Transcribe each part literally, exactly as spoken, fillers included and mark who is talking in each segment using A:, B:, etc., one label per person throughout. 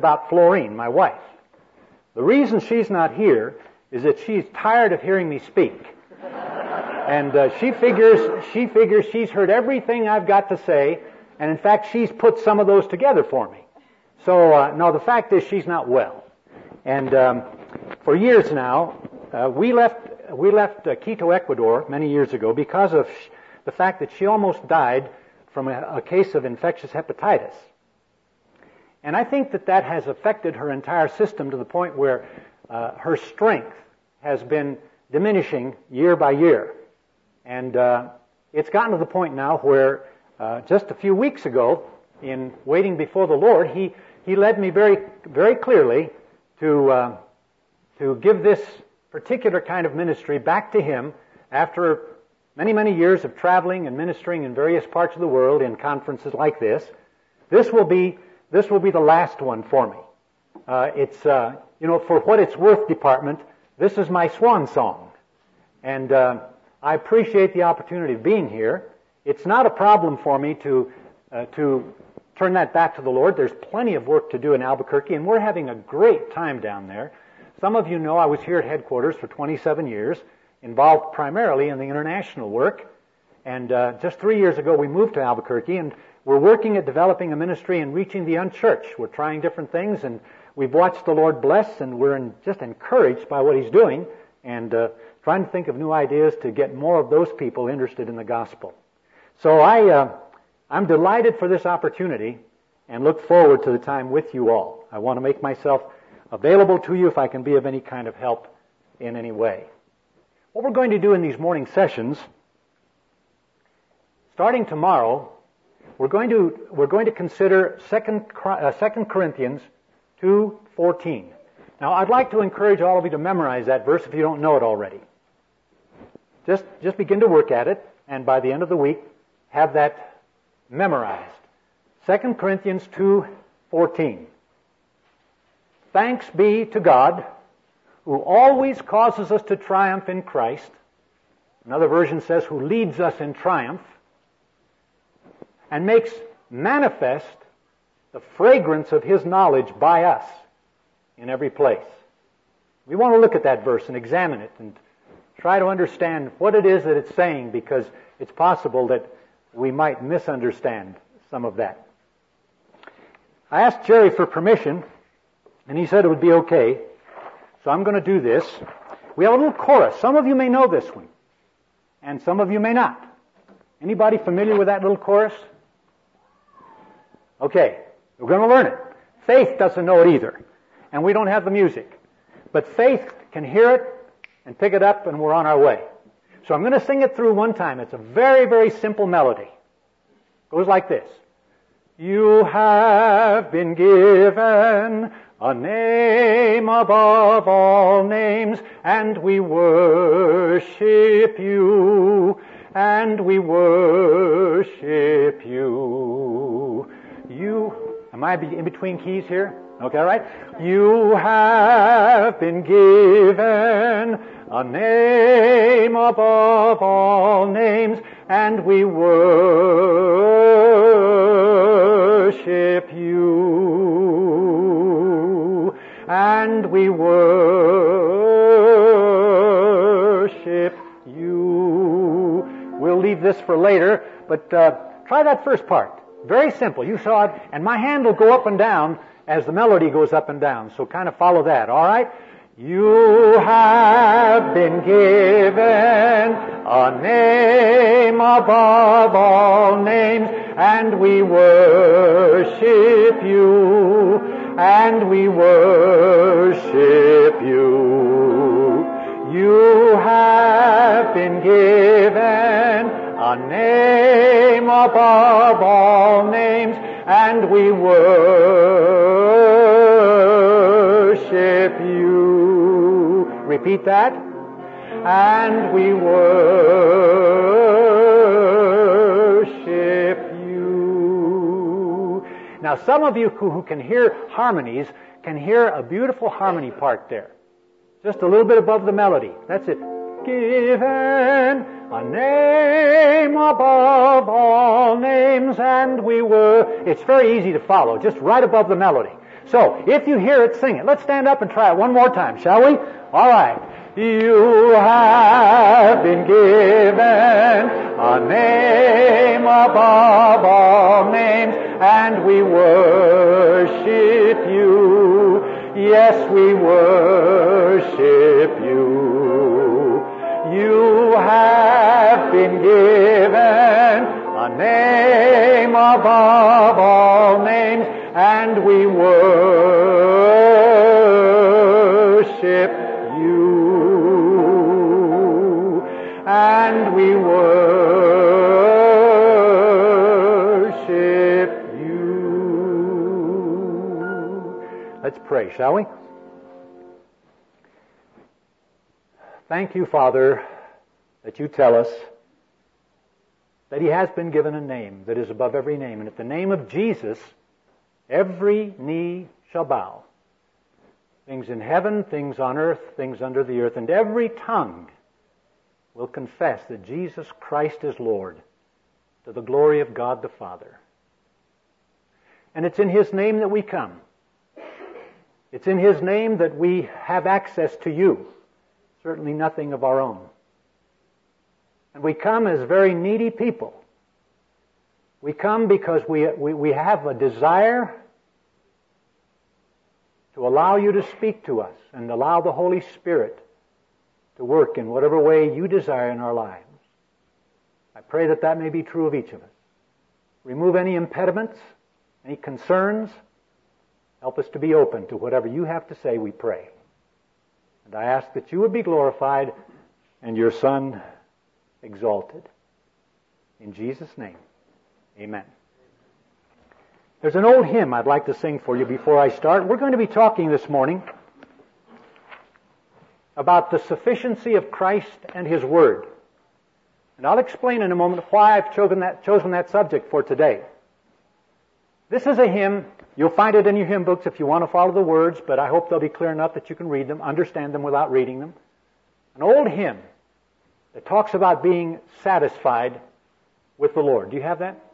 A: about Florine, my wife. The reason she's not here is that she's tired of hearing me speak. And uh, she figures she figures she's heard everything I've got to say, and in fact she's put some of those together for me. So, uh, no, the fact is she's not well. And um, for years now, uh, we left we left uh, Quito, Ecuador, many years ago because of sh- the fact that she almost died from a, a case of infectious hepatitis. And I think that that has affected her entire system to the point where uh, her strength has been diminishing year by year. And uh, it's gotten to the point now where uh, just a few weeks ago, in waiting before the Lord, He He led me very very clearly to uh, to give this particular kind of ministry back to Him after many, many years of traveling and ministering in various parts of the world in conferences like this. This will be this will be the last one for me. Uh, it's uh, you know, for what it's worth, department, this is my swan song, and uh, I appreciate the opportunity of being here. It's not a problem for me to uh, to turn that back to the Lord. There's plenty of work to do in Albuquerque, and we're having a great time down there. Some of you know I was here at headquarters for twenty-seven years, involved primarily in the international work. And uh, just three years ago we moved to Albuquerque, and we're working at developing a ministry and reaching the unchurched. We're trying different things, and we've watched the Lord bless, and we're in, just encouraged by what He's doing, and uh, trying to think of new ideas to get more of those people interested in the gospel. So I... Uh, I'm delighted for this opportunity and look forward to the time with you all. I want to make myself available to you if I can be of any kind of help in any way. What we're going to do in these morning sessions, starting tomorrow, we're going to we're going to consider Second uh, Second Corinthians two fourteen. Now, I'd like to encourage all of you to memorize that verse if you don't know it already. Just just begin to work at it, and by the end of the week, have that memorized. Second Corinthians two fourteen. Thanks be to God, who always causes us to triumph in Christ. Another version says, who leads us in triumph, and makes manifest the fragrance of His knowledge by us in every place. We want to look at that verse and examine it and try to understand what it is that it's saying, because it's possible that we might misunderstand some of that. I asked Jerry for permission, and he said it would be okay. So I'm going to do this. We have a little chorus. Some of you may know this one, and some of you may not. Anybody familiar with that little chorus? Okay, we're going to learn it. Faith doesn't know it either, and we don't have the music. But Faith can hear it and pick it up, and we're on our way. So I'm going to sing it through one time. It's a very, very simple melody. It goes like this. You have been given a name above all names, and we worship you, and we worship you. You, am I in between keys here? Okay, all right. You have been given a name above all names, and we worship you, and we worship you. We'll leave this for later, but uh, try that first part. Very simple. You saw it, and my hand will go up and down as the melody goes up and down, so kind of follow that, all right? You have been given a name above all names, and we worship you, and we worship you. You have been given a name above all names, and we worship you. Repeat that. And we worship you. Now, some of you who, who can hear harmonies can hear a beautiful harmony part there. Just a little bit above the melody. That's it. Given a name above all names, and we were... It's very easy to follow, just right above the melody. So, if you hear it, sing it. Let's stand up and try it one more time, shall we? All right. You have been given a name above all names, and we worship you. Yes, we worship you. You have been given a name above all names, and we worship you. And we worship you. Let's pray, shall we? Thank you, Father, that you tell us that he has been given a name that is above every name. And at the name of Jesus, every knee shall bow. Things in heaven, things on earth, things under the earth, and every tongue will confess that Jesus Christ is Lord, to the glory of God the Father. And it's in his name that we come. It's in his name that we have access to you. Certainly nothing of our own. And we come as very needy people. We come because we, we, we have a desire to allow you to speak to us and allow the Holy Spirit to work in whatever way you desire in our lives. I pray that that may be true of each of us. Remove any impediments, any concerns. Help us to be open to whatever you have to say, we pray. And I ask that you would be glorified and your Son exalted. In Jesus' name, amen. There's an old hymn I'd like to sing for you before I start. We're going to be talking this morning about the sufficiency of Christ and His Word. And I'll explain in a moment why I've chosen that, chosen that subject for today. This is a hymn. You'll find it in your hymn books if you want to follow the words, but I hope they'll be clear enough that you can read them, understand them without reading them. An old hymn that talks about being satisfied with the Lord. Do you have that?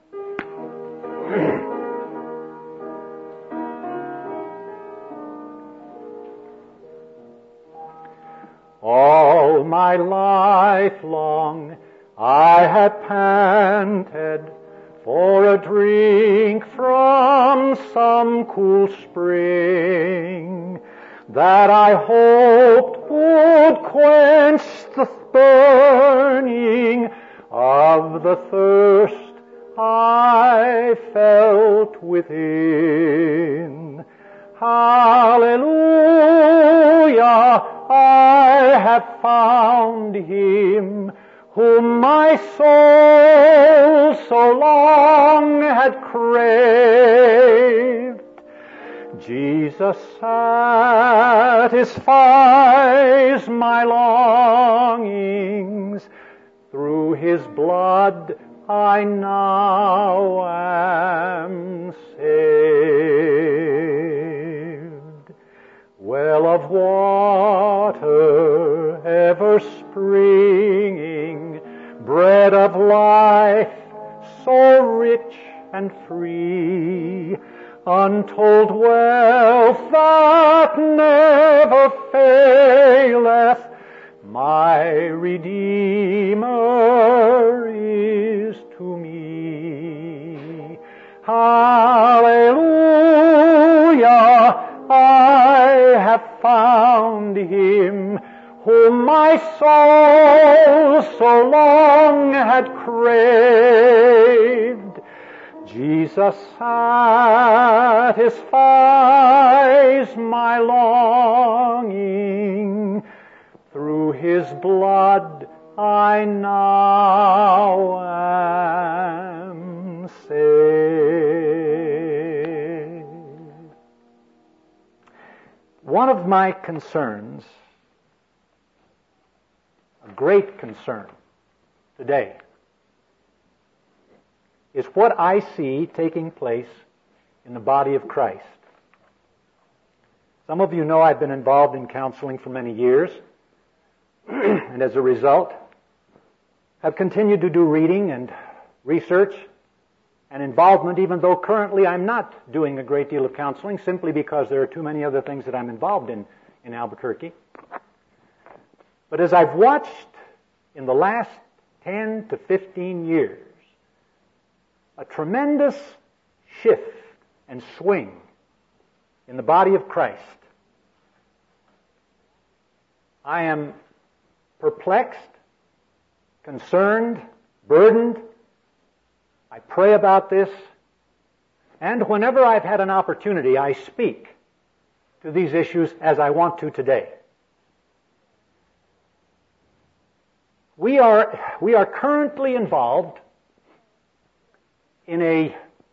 A: All my life long I had panted for a drink from some cool spring that I hoped would quench the burning of the thirst I felt within. Hallelujah, I have found Him whom my soul so long had craved. Jesus satisfies my longings. Through His blood I now am saved. Well of water ever springing, bread of life so rich and free, untold wealth that never faileth, my Redeemer is to me. Hallelujah, I have found Him whom my soul so long had craved. Jesus satisfies my longing. Through His blood I now am saved. One of my concerns, a great concern today, is what I see taking place in the body of Christ. Some of you know I've been involved in counseling for many years, and as a result, have continued to do reading and research and involvement, even though currently I'm not doing a great deal of counseling, simply because there are too many other things that I'm involved in in Albuquerque. But as I've watched in the last ten to fifteen years, a tremendous shift and swing in the body of Christ, I am perplexed, concerned, burdened. I pray about this, and whenever I've had an opportunity, I speak to these issues as I want to today. We are, we are currently involved in a,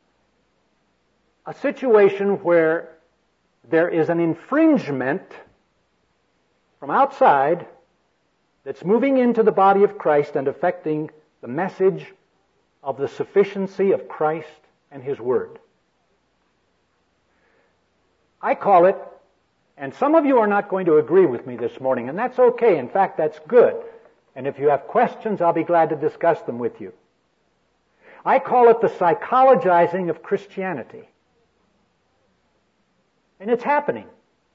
A: a situation where there is an infringement from outside that's moving into the body of Christ and affecting the message of the sufficiency of Christ and His Word. I call it, and some of you are not going to agree with me this morning, and that's okay. In fact, that's good. And if you have questions, I'll be glad to discuss them with you. I call it the psychologizing of Christianity. And it's happening.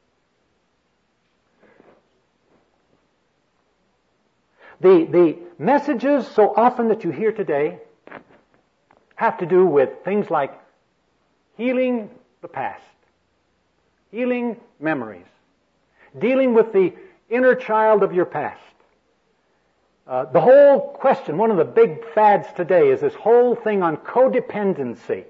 A: The, the messages so often that you hear today have to do with things like healing the past, healing memories, dealing with the inner child of your past. Uh, the whole question, one of the big fads today, is this whole thing on codependency.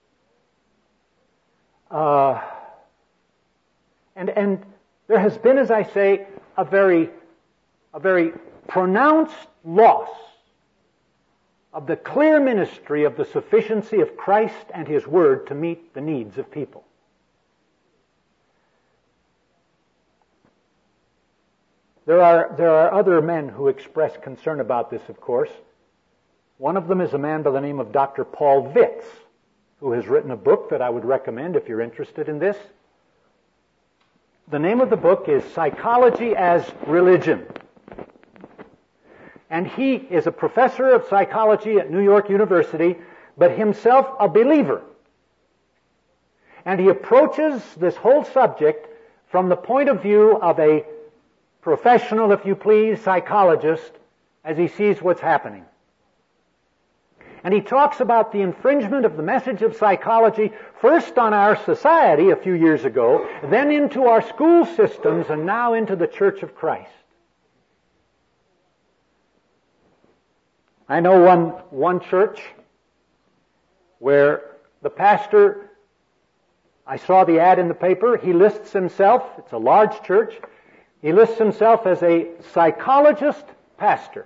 A: Uh, and and there has been, as I say, a very a very pronounced loss of the clear ministry of the sufficiency of Christ and His Word to meet the needs of people. There are, there are other men who express concern about this, of course. One of them is a man by the name of Doctor Paul Vitz, who has written a book that I would recommend if you're interested in this. The name of the book is Psychology as Religion. And he is a professor of psychology at New York University, but himself a believer. And he approaches this whole subject from the point of view of a professional, if you please, psychologist, as he sees what's happening. And he talks about the infringement of the message of psychology, first on our society a few years ago, then into our school systems, and now into the Church of Christ. I know one, one church where the pastor, I saw the ad in the paper, he lists himself, it's a large church, he lists himself as a psychologist pastor.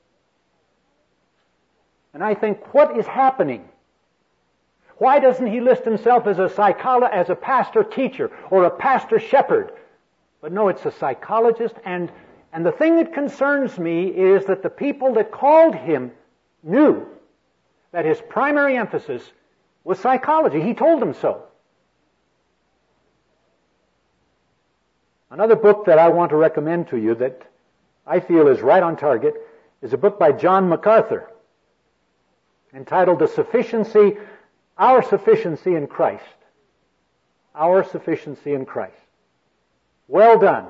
A: And I think, what is happening? Why doesn't he list himself as a psycholo- as a pastor teacher or a pastor shepherd? But no, it's a psychologist, and, and the thing that concerns me is that the people that called him knew that his primary emphasis was psychology. He told them so. Another book that I want to recommend to you that I feel is right on target is a book by John MacArthur entitled The Sufficiency, Our Sufficiency in Christ. Our Sufficiency in Christ. Well done.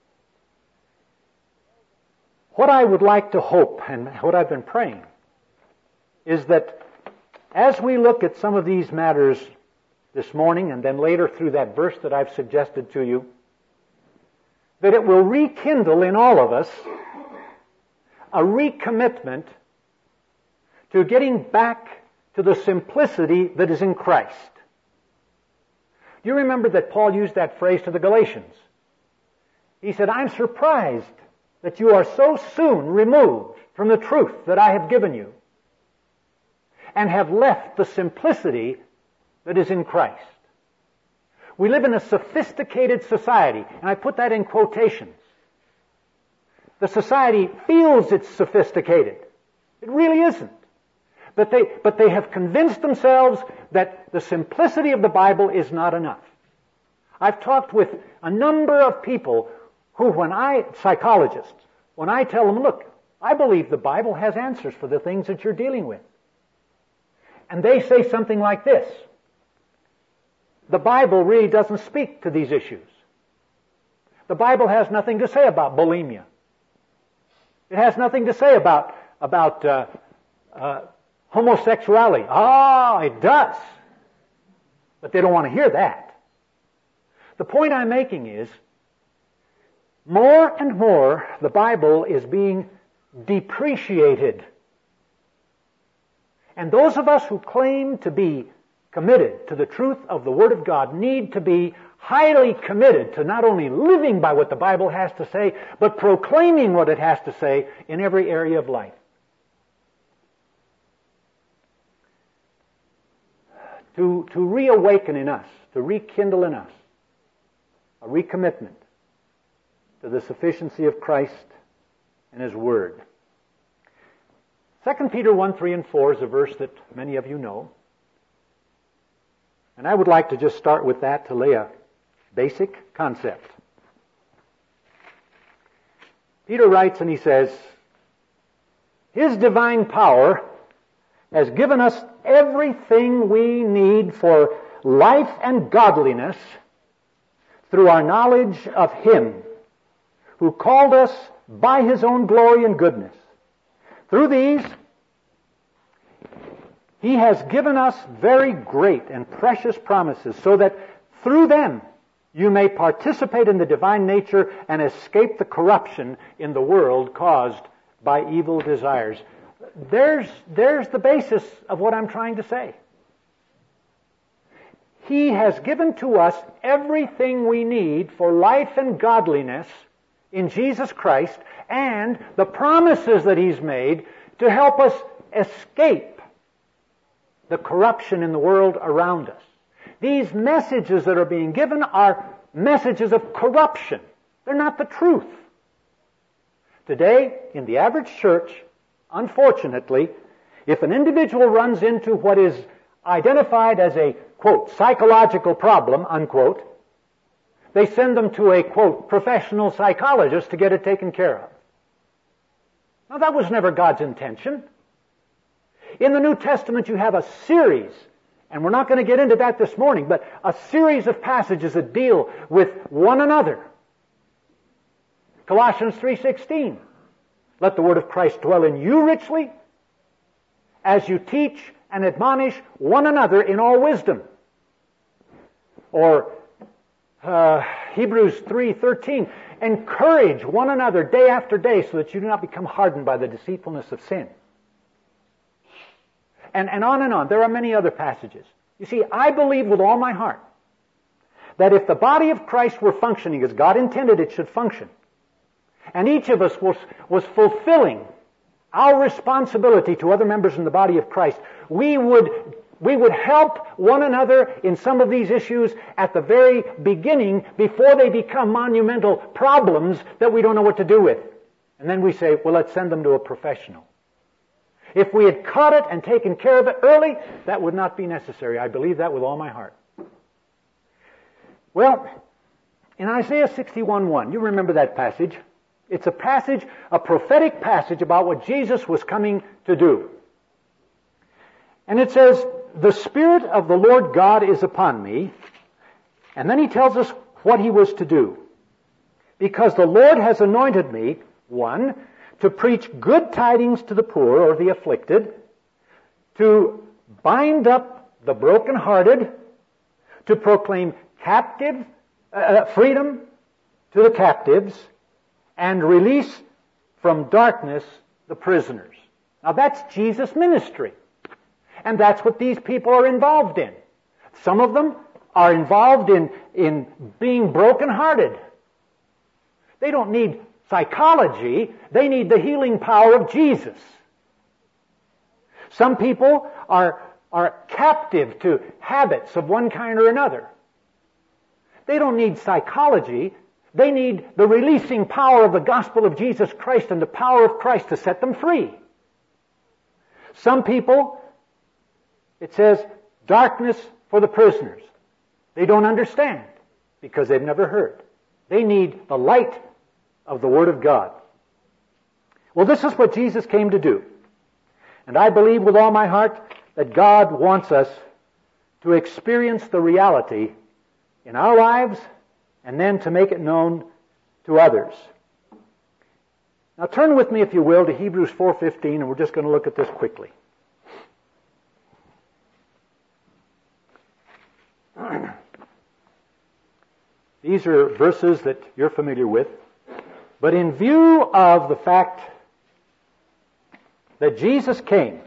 A: What I would like to hope, and what I've been praying, is that as we look at some of these matters this morning and then later through that verse that I've suggested to you, that it will rekindle in all of us a recommitment to getting back to the simplicity that is in Christ. Do you remember that Paul used that phrase to the Galatians? He said, I'm surprised that you are so soon removed from the truth that I have given you and have left the simplicity that is in Christ. We live in a sophisticated society, and I put that in quotations. The society feels it's sophisticated. It really isn't. But they, but they have convinced themselves that the simplicity of the Bible is not enough. I've talked with a number of people who, when I, psychologists, when I tell them, look, I believe the Bible has answers for the things that you're dealing with. And they say something like this: the Bible really doesn't speak to these issues. The Bible has nothing to say about bulimia. It has nothing to say about, about uh, uh, homosexuality. Ah, it does. But they don't want to hear that. The point I'm making is, more and more the Bible is being depreciated. And those of us who claim to be committed to the truth of the Word of God need to be highly committed to not only living by what the Bible has to say, but proclaiming what it has to say in every area of life. To, to reawaken in us, to rekindle in us, a recommitment to the sufficiency of Christ and His Word. Second Peter one, three, and four is a verse that many of you know. And I would like to just start with that to lay a basic concept. Peter writes and he says, His divine power has given us everything we need for life and godliness through our knowledge of Him who called us by His own glory and goodness. Through these, He has given us very great and precious promises, so that through them you may participate in the divine nature and escape the corruption in the world caused by evil desires. There's, there's the basis of what I'm trying to say. He has given to us everything we need for life and godliness in Jesus Christ, and the promises that He's made to help us escape the corruption in the world around us. These messages that are being given are messages of corruption. They're not the truth. Today, in the average church, unfortunately, if an individual runs into what is identified as a, quote, psychological problem, unquote, they send them to a, quote, professional psychologist to get it taken care of. Now, that was never God's intention. In the New Testament, you have a series, and we're not going to get into that this morning, but a series of passages that deal with one another. Colossians three sixteen, let the word of Christ dwell in you richly, as you teach and admonish one another in all wisdom. Or uh, Hebrews three thirteen, encourage one another day after day so that you do not become hardened by the deceitfulness of sin. And, and on and on. There are many other passages. You see, I believe with all my heart that if the body of Christ were functioning as God intended it should function, and each of us was, was fulfilling our responsibility to other members in the body of Christ, we would, we would help one another in some of these issues at the very beginning before they become monumental problems that we don't know what to do with. And then we say, well, let's send them to a professional. If we had caught it and taken care of it early, that would not be necessary. I believe that with all my heart. Well, in Isaiah sixty-one one, you remember that passage. It's a passage, a prophetic passage about what Jesus was coming to do. And it says, the Spirit of the Lord God is upon me. And then he tells us what he was to do. Because the Lord has anointed me, one, to preach good tidings to the poor or the afflicted, to bind up the brokenhearted, to proclaim captive uh, freedom to the captives, and release from darkness the prisoners. Now that's Jesus' ministry. And that's what these people are involved in. Some of them are involved in, in being brokenhearted. They don't need psychology, they need the healing power of Jesus. Some people are, are captive to habits of one kind or another. They don't need psychology, they need the releasing power of the gospel of Jesus Christ and the power of Christ to set them free. Some people, it says, darkness for the prisoners. They don't understand because they've never heard. They need the light of the Word of God. Well, this is what Jesus came to do. And I believe with all my heart that God wants us to experience the reality in our lives and then to make it known to others. Now turn with me, if you will, to Hebrews four fifteen, and we're just going to look at this quickly. These are verses that you're familiar with. But in view of the fact that Jesus came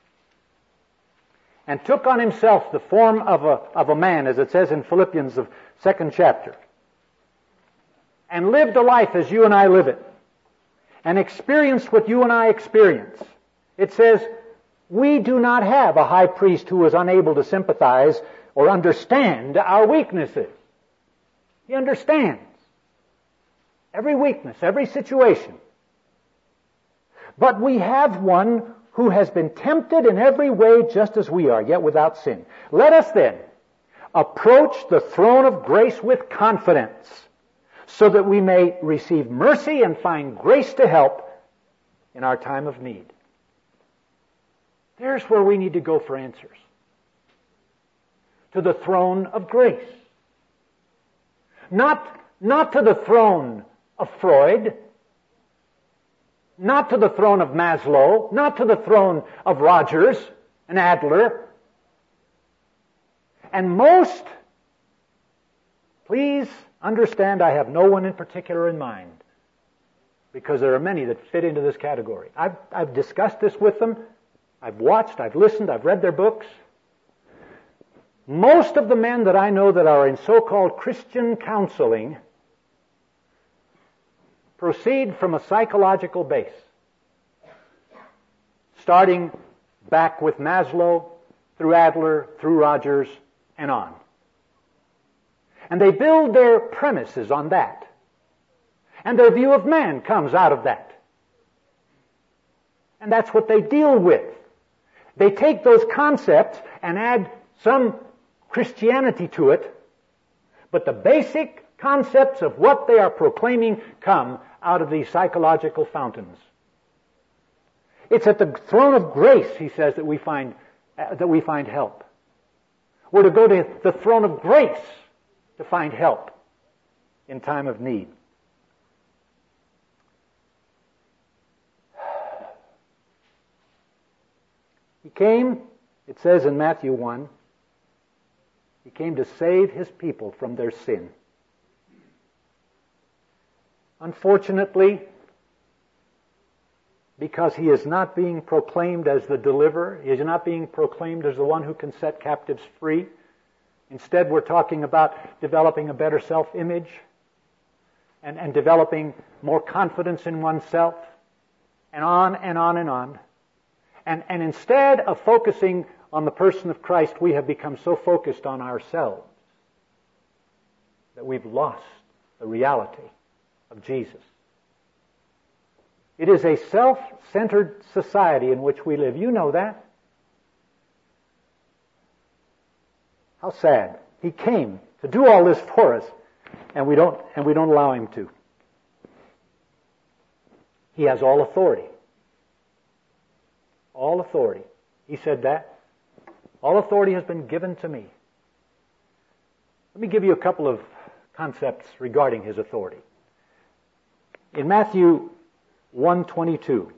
A: and took on himself the form of a, of a man, as it says in Philippians, the second chapter, and lived a life as you and I live it, and experienced what you and I experience, it says, we do not have a high priest who is unable to sympathize or understand our weaknesses. He understands every weakness, every situation. But we have one who has been tempted in every way just as we are, yet without sin. Let us then approach the throne of grace with confidence, so that we may receive mercy and find grace to help in our time of need. There's where we need to go for answers. To the throne of grace. Not, not to the throne of Freud, not to the throne of Maslow, not to the throne of Rogers and Adler. And most, please understand, I have no one in particular in mind, because there are many that fit into this category. I've, I've discussed this with them. I've watched, I've listened, I've read their books. Most of the men that I know that are in so-called Christian counseling proceed from a psychological base, starting back with Maslow, through Adler, through Rogers, and on. And they build their premises on that. And their view of man comes out of that. And that's what they deal with. They take those concepts and add some Christianity to it, but the basic concepts of what they are proclaiming come out of these psychological fountains. It's at the throne of grace, he says, that we find uh, that we find help. We're to go to the throne of grace to find help in time of need. He came, it says in Matthew one, he came to save his people from their sin. Unfortunately, because he is not being proclaimed as the deliverer, he is not being proclaimed as the one who can set captives free. Instead, we're talking about developing a better self-image and, and developing more confidence in oneself, and on and on and on. And, and instead of focusing on the person of Christ, we have become so focused on ourselves that we've lost the reality of Jesus. It is a self-centered society in which we live. You know that. How sad. He came to do all this for us, and we don't, and we don't allow him to. He has all authority. All authority. He said that. All authority has been given to me. Let me give you a couple of concepts regarding his authority. In Matthew one twenty-two,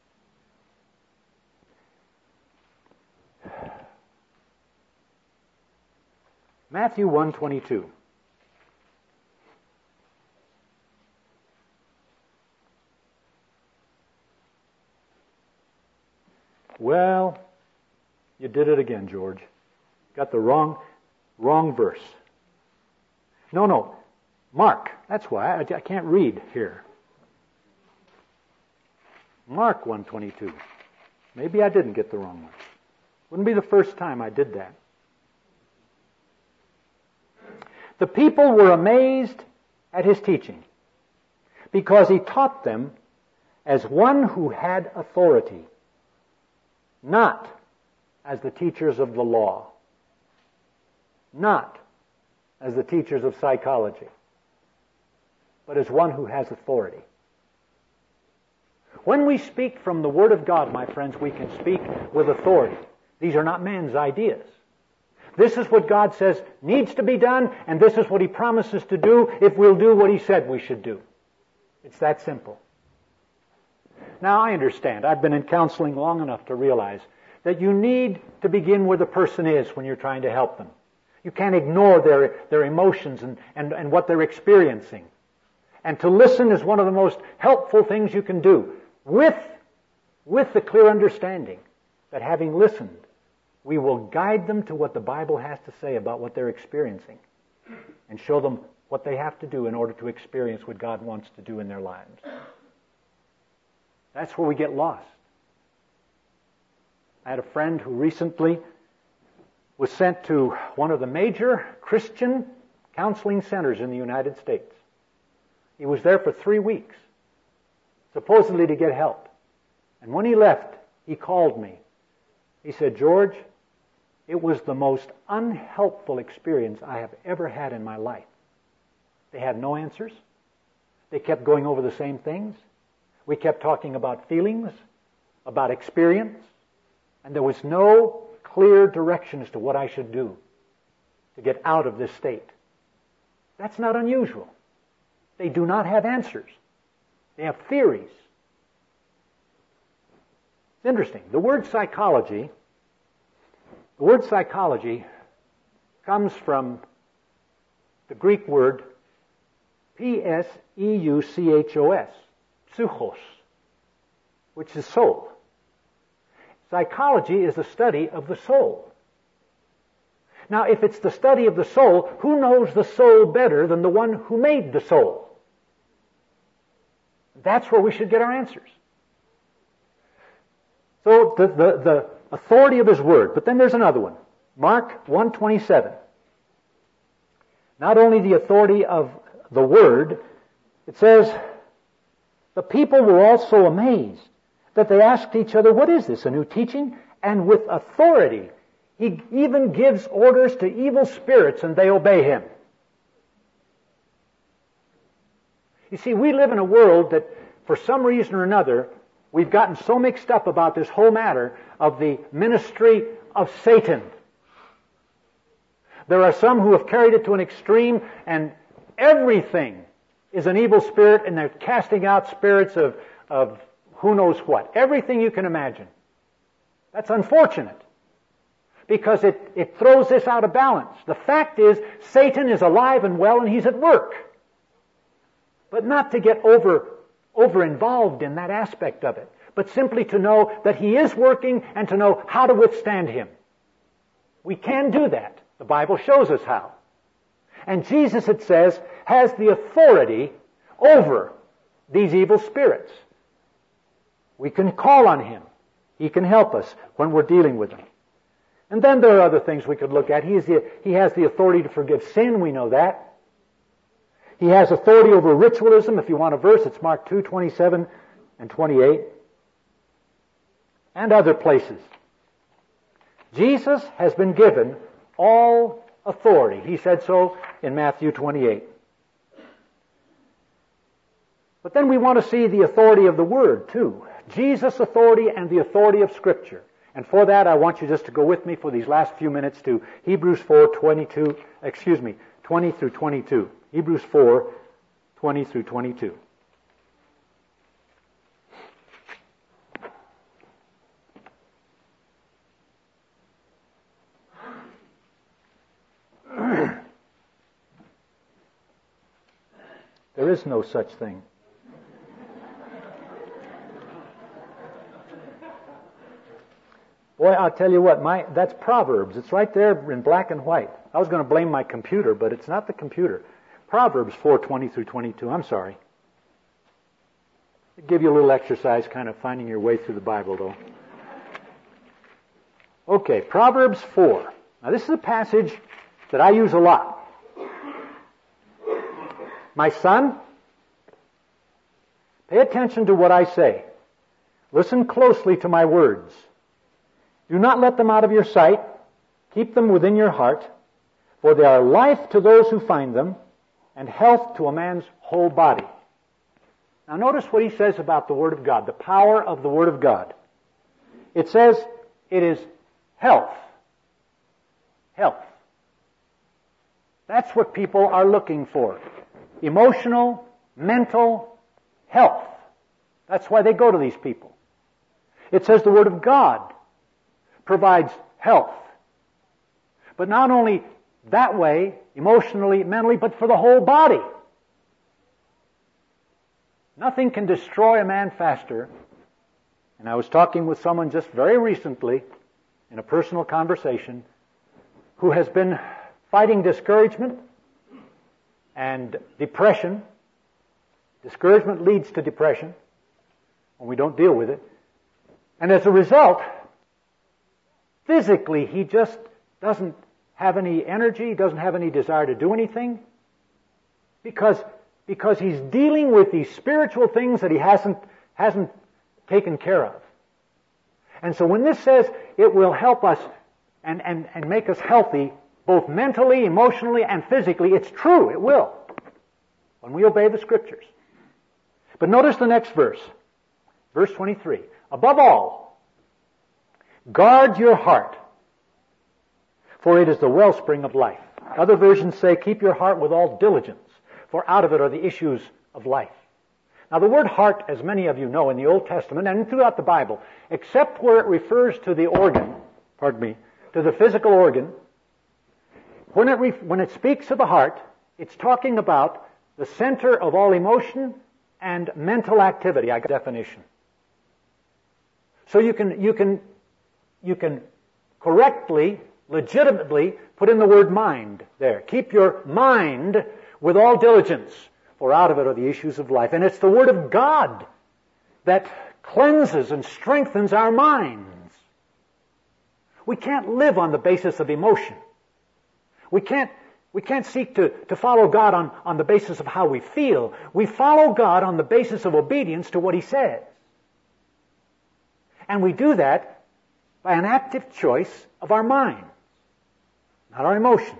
A: Matthew one twenty-two. Well, you did it again, George. Got the wrong, wrong verse. No, no. Mark. That's why I, I can't read here. Mark one twenty-two. Maybe I didn't get the wrong one. Wouldn't be the first time I did that. The people were amazed at his teaching because he taught them as one who had authority, not as the teachers of the law, not as the teachers of psychology, but as one who has authority. When we speak from the Word of God, my friends, we can speak with authority. These are not man's ideas. This is what God says needs to be done, and this is what He promises to do if we'll do what He said we should do. It's that simple. Now, I understand. I've been in counseling long enough to realize that you need to begin where the person is when you're trying to help them. You can't ignore their, their emotions and, and, and what they're experiencing. And to listen is one of the most helpful things you can do, with, with the clear understanding that having listened, we will guide them to what the Bible has to say about what they're experiencing and show them what they have to do in order to experience what God wants to do in their lives. That's where we get lost. I had a friend who recently was sent to one of the major Christian counseling centers in the United States. He was there for three weeks, supposedly to get help. And when he left, he called me. He said, "George, it was the most unhelpful experience I have ever had in my life. They had no answers. They kept going over the same things. We kept talking about feelings, about experience, and there was no clear direction as to what I should do to get out of this state." That's not unusual. They do not have answers. They have theories. It's interesting. The word psychology, the word psychology comes from the Greek word P S E U C H O S, psychos, which is soul. Psychology is the study of the soul. Now, if it's the study of the soul, who knows the soul better than the one who made the soul? That's where we should get our answers. So the, the, the authority of His Word. But then there's another one. Mark one twenty-seven. Not only the authority of the Word, it says, the people were also amazed that they asked each other, "What is this, a new teaching?" And with authority, He even gives orders to evil spirits and they obey Him. You see, we live in a world that, for some reason or another, we've gotten so mixed up about this whole matter of the ministry of Satan. There are some who have carried it to an extreme, and everything is an evil spirit, and they're casting out spirits of, of who knows what. Everything you can imagine. That's unfortunate, because it, it throws this out of balance. The fact is, Satan is alive and well, and he's at work. But not to get over, over involved in that aspect of it, but simply to know that he is working and to know how to withstand him. We can do that. The Bible shows us how. And Jesus, it says, has the authority over these evil spirits. We can call on Him. He can help us when we're dealing with them. And then there are other things we could look at. He, is the, he has the authority to forgive sin. We know that. He has authority over ritualism. If you want a verse, it's Mark two, twenty-seven and twenty-eight. And other places. Jesus has been given all authority. He said so in Matthew twenty-eight. But then we want to see the authority of the Word, too. Jesus' authority and the authority of Scripture. And for that, I want you just to go with me for these last few minutes to Hebrews four, twenty-two, excuse me, twenty through twenty-two. Hebrews four, twenty through twenty-two. There is no such thing. Boy, I'll tell you what, my that's Proverbs. It's right there in black and white. I was going to blame my computer, but it's not the computer. Proverbs four, twenty through twenty-two. I'm sorry. I'll give you a little exercise kind of finding your way through the Bible, though. Okay, Proverbs four. Now, this is a passage that I use a lot. My son, pay attention to what I say. Listen closely to my words. Do not let them out of your sight. Keep them within your heart, for they are life to those who find them, and health to a man's whole body. Now notice what he says about the Word of God, the power of the Word of God. It says it is health. Health. That's what people are looking for. Emotional, mental health. That's why they go to these people. It says the Word of God provides health. But not only that way, emotionally, mentally, but for the whole body. Nothing can destroy a man faster. And I was talking with someone just very recently in a personal conversation who has been fighting discouragement and depression. Discouragement leads to depression when we don't deal with it. And as a result, physically he just doesn't have any energy, doesn't have any desire to do anything because because he's dealing with these spiritual things that he hasn't hasn't taken care of. And so when this says it will help us and, and, and make us healthy, both mentally, emotionally, and physically, it's true, it will, when we obey the Scriptures. But notice the next verse, verse twenty-three. Above all, guard your heart, for it is the wellspring of life. Other versions say, keep your heart with all diligence, for out of it are the issues of life. Now the word heart, as many of you know in the Old Testament and throughout the Bible, except where it refers to the organ, pardon me, to the physical organ, when it, ref- when it speaks of the heart, it's talking about the center of all emotion and mental activity. I got a definition. So you can, you can, you can correctly, legitimately put in the word mind there. Keep your mind with all diligence, for out of it are the issues of life. And it's the Word of God that cleanses and strengthens our minds. We can't live on the basis of emotion. We can't, we can't seek to, to follow God on, on the basis of how we feel. We follow God on the basis of obedience to what He says. And we do that by an active choice of our minds, not our emotions.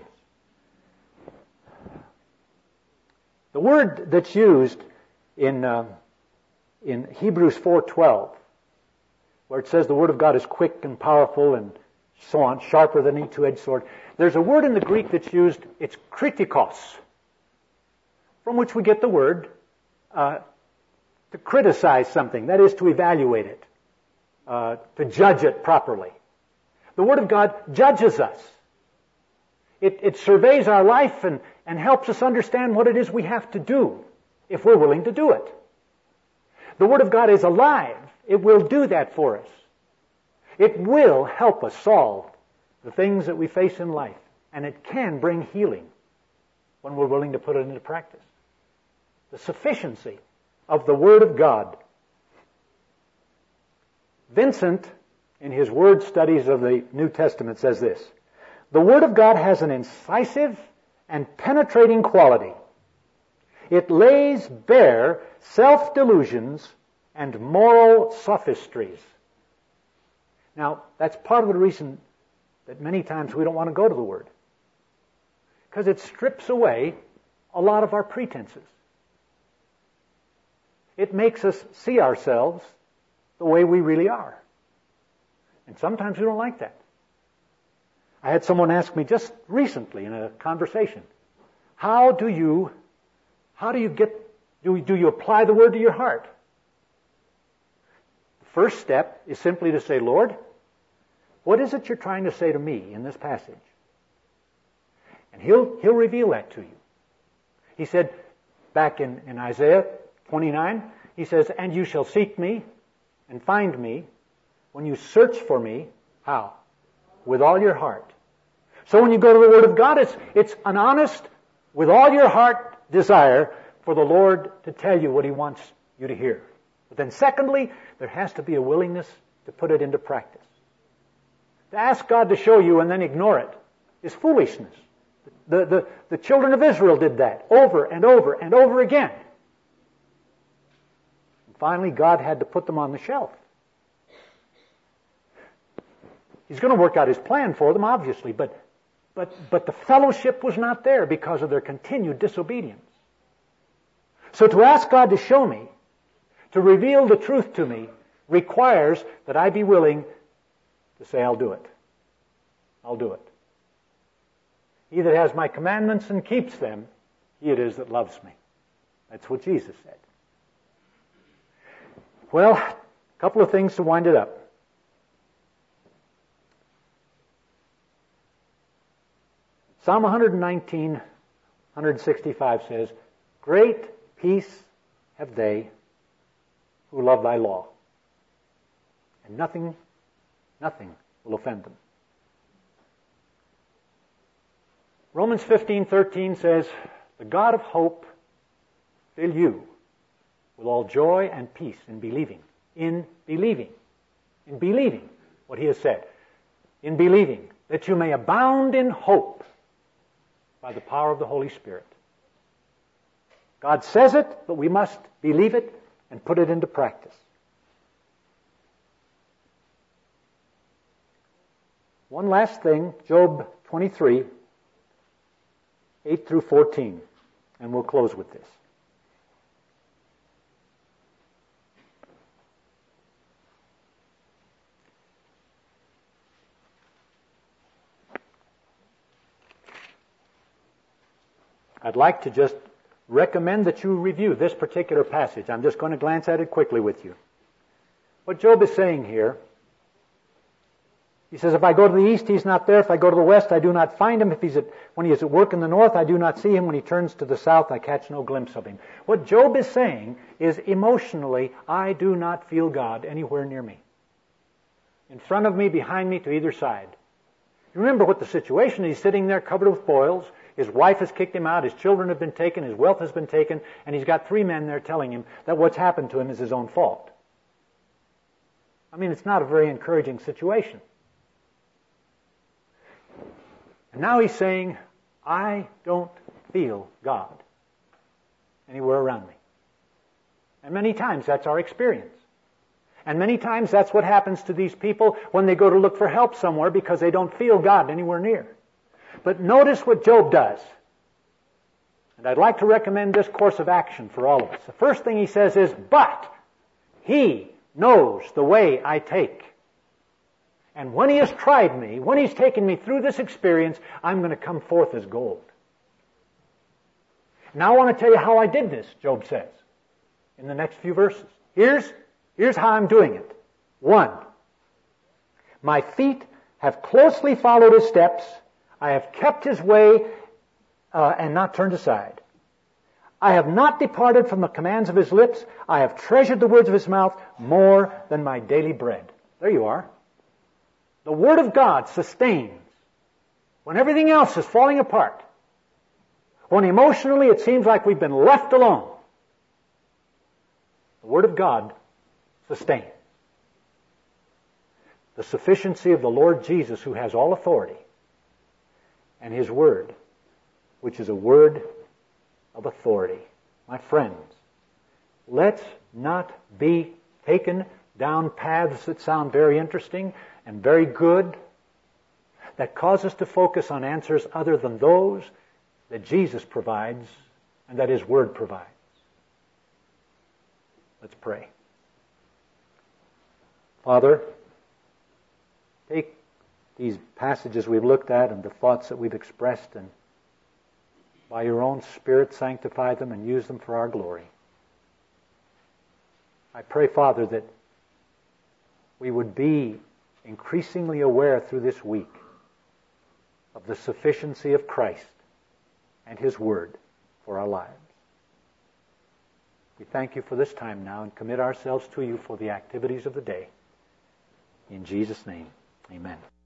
A: The word that's used in uh, in Hebrews four twelve, where it says the Word of God is quick and powerful and so on, sharper than any two-edged sword, there's a word in the Greek that's used, it's kritikos, from which we get the word uh, to criticize something, that is to evaluate it, uh, to judge it properly. The Word of God judges us. It, it surveys our life and, and helps us understand what it is we have to do if we're willing to do it. The Word of God is alive. It will do that for us. It will help us solve the things that we face in life. And it can bring healing when we're willing to put it into practice. The sufficiency of the Word of God. Vincent, in his word studies of the New Testament, says this: the Word of God has an incisive and penetrating quality. It lays bare self-delusions and moral sophistries. Now, that's part of the reason that many times we don't want to go to the Word. Because it strips away a lot of our pretenses. It makes us see ourselves the way we really are. And sometimes we don't like that. I had someone ask me just recently in a conversation, how do you, how do you get, do, do you apply the Word to your heart? The first step is simply to say, Lord, what is it you're trying to say to me in this passage? And He'll, He'll reveal that to you. He said, back in, in Isaiah twenty-nine, He says, and you shall seek me and find me when you search for me. How? With all your heart. So when you go to the Word of God, it's, it's an honest, with all your heart desire for the Lord to tell you what He wants you to hear. But then secondly, there has to be a willingness to put it into practice. To ask God to show you and then ignore it is foolishness. The, the, the children of Israel did that over and over and over again. And finally, God had to put them on the shelf. He's going to work out His plan for them, obviously, but, but, but the fellowship was not there because of their continued disobedience. So to ask God to show me, to reveal the truth to me, requires that I be willing to say, I'll do it. I'll do it. He that has my commandments and keeps them, he it is that loves me. That's what Jesus said. Well, a couple of things to wind it up. Psalm one nineteen, one sixty-five says, great peace have they who love thy law, and nothing, nothing will offend them. Romans fifteen thirteen says, the God of hope fill you with all joy and peace in believing. In believing. In believing what he has said. In believing that you may abound in hope by the power of the Holy Spirit. God says it, but we must believe it and put it into practice. One last thing, Job twenty-three, eight through fourteen, and we'll close with this. I'd like to just recommend that you review this particular passage. I'm just going to glance at it quickly with you. What Job is saying here, he says, if I go to the east, he's not there. If I go to the west, I do not find him. If he's at, when he is at work in the north, I do not see him. When he turns to the south, I catch no glimpse of him. What Job is saying is, emotionally, I do not feel God anywhere near me. In front of me, behind me, to either side. You remember what the situation is. He's sitting there covered with boils. His wife has kicked him out. His children have been taken. His wealth has been taken. And he's got three men there telling him that what's happened to him is his own fault. I mean, it's not a very encouraging situation. And now he's saying, I don't feel God anywhere around me. And many times that's our experience. And many times that's what happens to these people when they go to look for help somewhere because they don't feel God anywhere near. But notice what Job does. And I'd like to recommend this course of action for all of us. The first thing he says is, but he knows the way I take. And when he has tried me, when he's taken me through this experience, I'm going to come forth as gold. Now I want to tell you how I did this, Job says, in the next few verses. Here's, here's how I'm doing it. One, my feet have closely followed his steps. I have kept his way uh, and not turned aside. I have not departed from the commands of his lips. I have treasured the words of his mouth more than my daily bread. There you are. The Word of God sustains when everything else is falling apart. When emotionally it seems like we've been left alone. The Word of God sustains. The sufficiency of the Lord Jesus, who has all authority, and His Word, which is a word of authority. My friends, let's not be taken down paths that sound very interesting and very good, that cause us to focus on answers other than those that Jesus provides and that His Word provides. Let's pray. Father, take these passages we've looked at and the thoughts that we've expressed, and by your own Spirit sanctify them and use them for our glory. I pray, Father, that we would be increasingly aware through this week of the sufficiency of Christ and His Word for our lives. We thank you for this time now and commit ourselves to you for the activities of the day. In Jesus' name, amen.